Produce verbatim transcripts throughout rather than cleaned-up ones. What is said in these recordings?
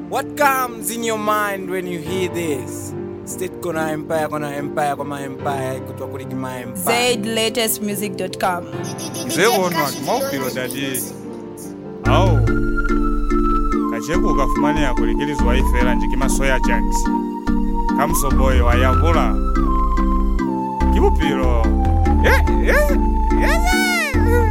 What comes in your mind when you hear this? State Kona Empire, Kona Empire, Kona Empire, Kutwa Kulikima Empire. zaid latest music dot com. Zero one maupilo dadi. Au. Kacheko kafumani ya kulikilizwa ifela njikima soya chunks. Kamso boy wa yavula. Kibupilo. Eh, eh, eh.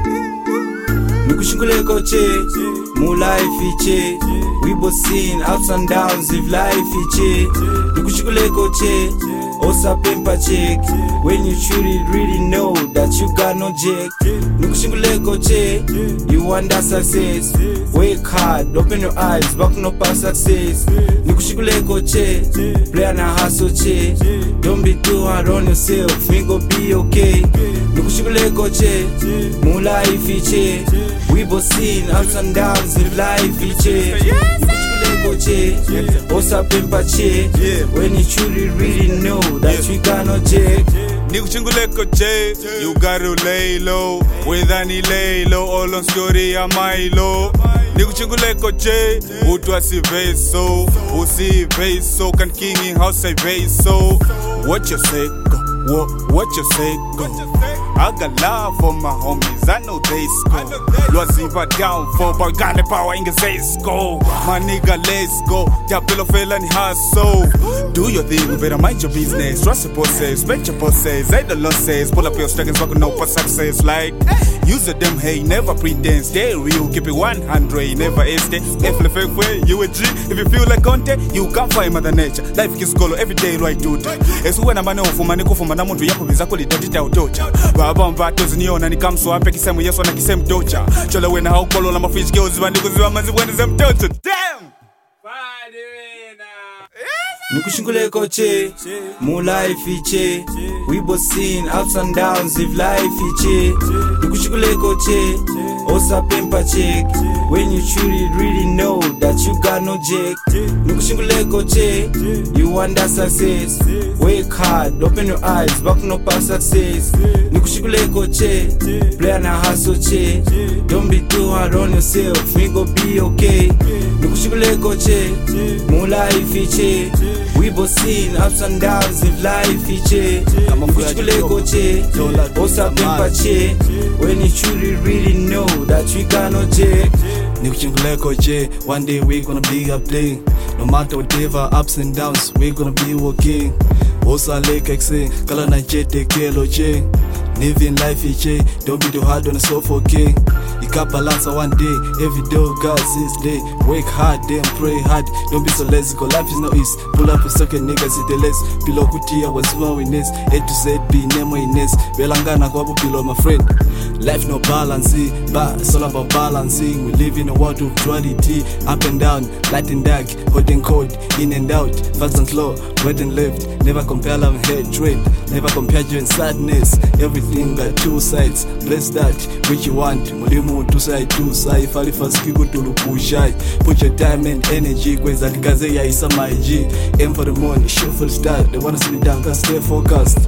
Nikushingule koche, mu life iche. We both seen ups and downs if life iche. Nikushingule koche, osa pempa check. When you truly really know that you got no jack. Nikushingule koche, you want that success. Work hard, open your eyes, back no past success. Nikushingule koche, play and hustle che. Don't be too hard on yourself, we go be okay. Nikushingule koche, mu life iche. We both seen ups and downs if life iche. Nikushingule koche, osa pempa che. When you truly really know that you got no jack. Nikushingule koche, you gotta lay low. Wedani lay low, all on story ya Milo. Nikushingule koche, utwa si veso. Usi veso, kan king in house say veso. What you say, go, what, what you say, go. I got love for my homies, I know they score. Lwaziva down for boy, got the power in the go. My nigga, let's go. Tapilo fella ni hustle. Do your thing, better mind your business. Trust your bosses, bet your bosses. Say the losses, pull up your strengths, fucking no for success. Like, use them, hey, never pretend. Stay real, keep it one hundred, never estate. If the fake way, you a G. If you feel like content, you can't find mother nature. Life is color every day, right, dude. It's when I'm a no for my nickel for my namu to Yaku is actually dirty out doja. Baba tozi niona ni kamso ape kisemu yeso na kisemu docha. Chola wena hau kolo la mafish girls bandiku ziwa manzi wena zem docha. Damn! Fadi wena! Nikushingule koche, mu life iche. We both seen ups and downs if life iche. Nikushingule koche, osa pempa check. When you truly really know that you got no jack. Nikushingule koche, you want that success. Work hard, open your eyes, back no past success. Nikushingule koche, play and hustle che. Don't be too hard on yourself, we go be okay. Nikushingule koche, mu life iche. We both seen ups and downs if life iche. Nikushingule koche, osa pempa che. When you truly really know that you got no jack. Nikushingule koche, one day we gonna be up there. No matter whatever ups and downs, we gonna be okay. Osa lake exe, kala na jete kelo che. Living life iche, don't be too hard on yourself, okay. You can balance one day, every day God's his day. Work hard, then pray hard, don't be so lazy, cause life is no easy. Pull up a second niggas, see the less. Below kutia was one witness, A to Z, B, name witness. Belangana kwabu below my friend. Life no balance, but it's all about balancing. We live in a world of duality, up and down, light and dark, hot and cold, in and out, fast and slow, right and left. Never compare love and hatred, never compare joy and sadness. Everything got two sides, bless that which you want. Mulimu two side, two side, fali faskiku tulupushai. Put your time and energy, kweza kaze ya isa my G. Aim for the money, shoot for the start. They wanna see me down, cause stay focused.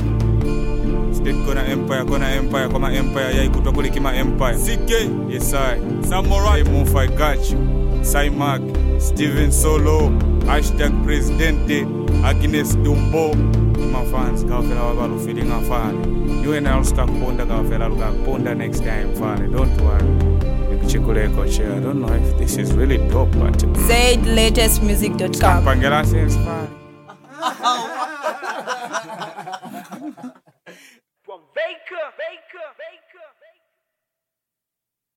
State Kona Empire, Kona Empire, Kona Empire, yai kutwa kulikima Empire. C K, yes I. Samurai, Move, I got you. Sai Mark, Steven Solo, hashtag Presidente, Agnes Dumbo. My fans, kawafela wabalu feeling afane. You and I'll start ponda kawafela luka ponda next time fane. Don't worry. Nikushingule koche. I don't know if this is really dope, but zaid latest music dot com. Pangela sense fane. From Baker, Baker, Baker, Baker.